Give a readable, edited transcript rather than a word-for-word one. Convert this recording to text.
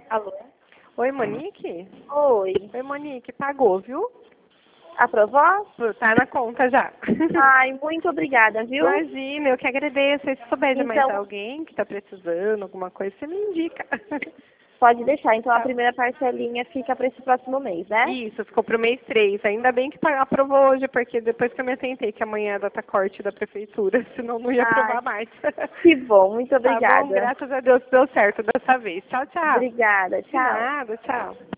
Alô? Oi, Monique? Oi. Oi, Monique, pagou, viu? Aprovou? Tá na conta já. Ai, muito obrigada, viu? Imagina, eu que agradeço. Se souber de mais Então, alguém que tá precisando, alguma coisa, você me indica. pode deixar. Então, a Tá. primeira parcelinha fica para esse próximo mês, né? Isso, ficou pro mês 3. Ainda bem que aprovou hoje, porque depois que eu me atentei que amanhã é data corte da prefeitura, senão não ia Ai, aprovar mais. que bom. Muito Tá bom? obrigada. Graças a Deus deu certo dessa vez. Tchau, tchau. Obrigada. De Tchau. nada, tchau.